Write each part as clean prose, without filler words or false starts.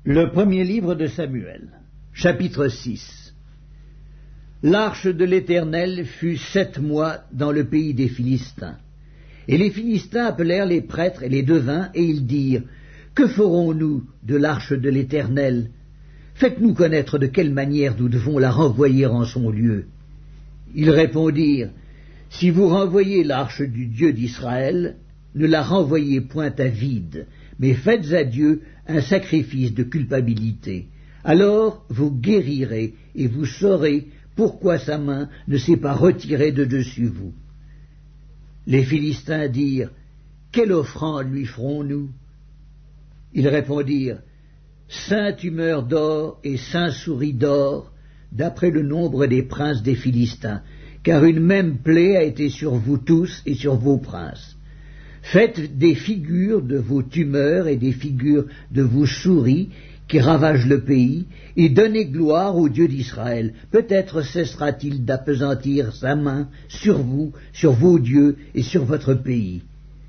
Le premier livre de Samuel, chapitre 6. L'arche de l'Éternel fut 7 mois dans le pays des Philistins. Et les Philistins appelèrent les prêtres et les devins, et ils dirent, « Que ferons-nous de l'arche de l'Éternel? Faites-nous connaître de quelle manière nous devons la renvoyer en son lieu. » Ils répondirent, « Si vous renvoyez l'arche du Dieu d'Israël, ne la renvoyez point à vide, mais faites à Dieu un sacrifice de culpabilité. Alors vous guérirez et vous saurez pourquoi sa main ne s'est pas retirée de dessus vous. » Les Philistins dirent, « Quelle offrande lui ferons-nous? » Ils répondirent, « 5 tumeurs d'or et 5 souris d'or, d'après le nombre des princes des Philistins, car une même plaie a été sur vous tous et sur vos princes. Faites des figures de vos tumeurs et des figures de vos souris qui ravagent le pays, et donnez gloire au Dieu d'Israël. Peut-être cessera-t-il d'appesantir sa main sur vous, sur vos dieux et sur votre pays.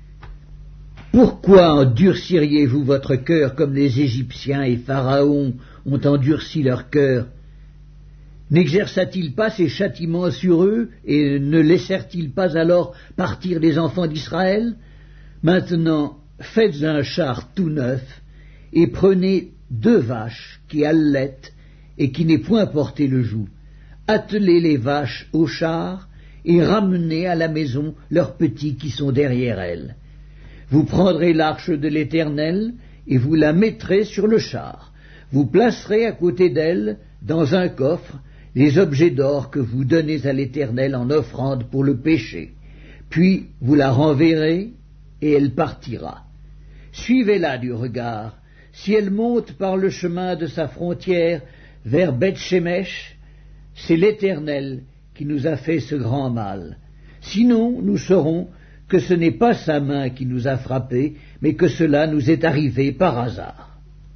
Pourquoi endurciriez-vous votre cœur comme les Égyptiens et Pharaon ont endurci leur cœur? N'exerça-t-il pas ses châtiments sur eux, et ne laissèrent-ils pas alors partir les enfants d'Israël? Maintenant, faites un char tout neuf, et prenez 2 vaches qui allaitent et qui n'aient point porté le joug. Attelez les vaches au char, et ramenez à la maison leurs petits qui sont derrière elles. Vous prendrez l'arche de l'Éternel, et vous la mettrez sur le char. Vous placerez à côté d'elle, dans un coffre, les objets d'or que vous donnez à l'Éternel en offrande pour le péché. Puis vous la renverrez, et elle partira. Suivez-la du regard. Si elle monte par le chemin de sa frontière vers Beth-Shemesh, c'est l'Éternel qui nous a fait ce grand mal. Sinon, nous saurons que ce n'est pas sa main qui nous a frappés, mais que cela nous est arrivé par hasard. »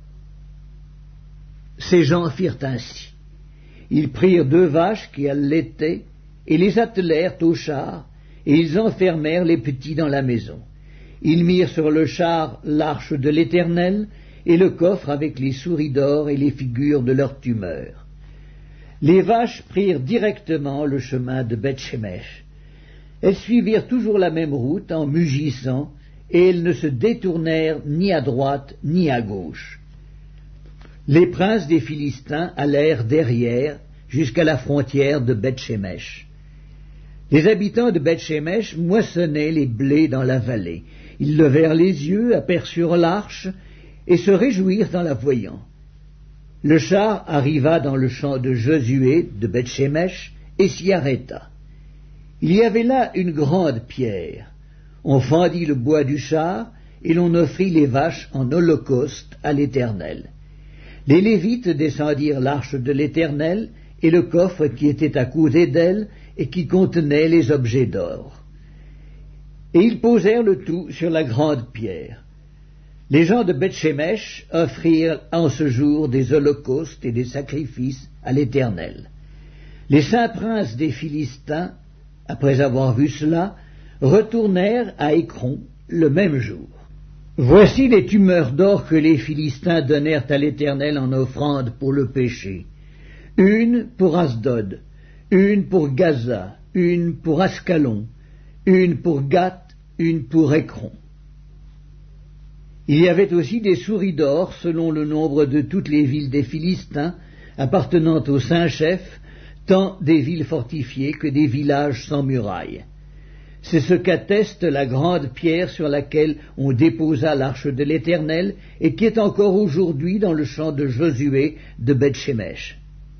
Ces gens firent ainsi. Ils prirent 2 vaches qui allaitaient, et les attelèrent au char, et ils enfermèrent les petits dans la maison. Ils mirent sur le char l'arche de l'Éternel, et le coffre avec les souris d'or et les figures de leurs tumeurs. Les vaches prirent directement le chemin de Beth-Shemesh. Elles suivirent toujours la même route en mugissant, et elles ne se détournèrent ni à droite ni à gauche. Les princes des Philistins allèrent derrière jusqu'à la frontière de Beth-Shemesh. Les habitants de Beth-Shemesh moissonnaient les blés dans la vallée. Ils levèrent les yeux, aperçurent l'arche, et se réjouirent en la voyant. Le char arriva dans le champ de Josué de Beth-Shemesh et s'y arrêta. Il y avait là une grande pierre. On fendit le bois du char, et l'on offrit les vaches en holocauste à l'Éternel. Les Lévites descendirent l'arche de l'Éternel et le coffre qui était à côté d'elle et qui contenait les objets d'or. Et ils posèrent le tout sur la grande pierre. Les gens de Beth-Shemesh offrirent en ce jour des holocaustes et des sacrifices à l'Éternel. Les 5 princes des Philistins, après avoir vu cela, retournèrent à Écron le même jour. Voici les tumeurs d'or que les Philistins donnèrent à l'Éternel en offrande pour le péché. 1 pour Asdod, 1 pour Gaza, 1 pour Ascalon, 1 pour Gath, 1 pour Écron. Il y avait aussi des souris d'or selon le nombre de toutes les villes des Philistins appartenant aux 5 chefs, tant des villes fortifiées que des villages sans murailles. C'est ce qu'atteste la grande pierre sur laquelle on déposa l'arche de l'Éternel et qui est encore aujourd'hui dans le champ de Josué de Beth-Shemesh.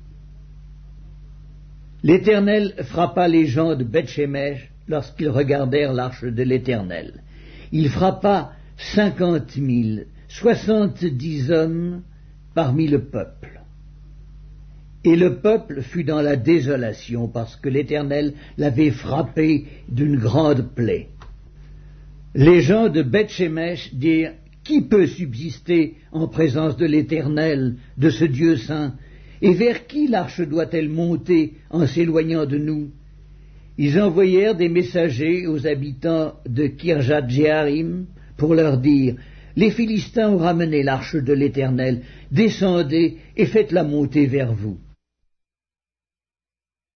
L'Éternel frappa les gens de Beth-Shemesh lorsqu'ils regardèrent l'arche de l'Éternel. Il frappa 50 000, 70 hommes parmi le peuple. Et le peuple fut dans la désolation parce que l'Éternel l'avait frappé d'une grande plaie. Les gens de Beth-Shemesh dirent, « Qui peut subsister en présence de l'Éternel, de ce Dieu saint? Et vers qui l'arche doit-elle monter en s'éloignant de nous ?» Ils envoyèrent des messagers aux habitants de Kirjath-Jéarim pour leur dire, les Philistins ont ramené l'arche de l'Éternel, descendez et faites-la monter vers vous.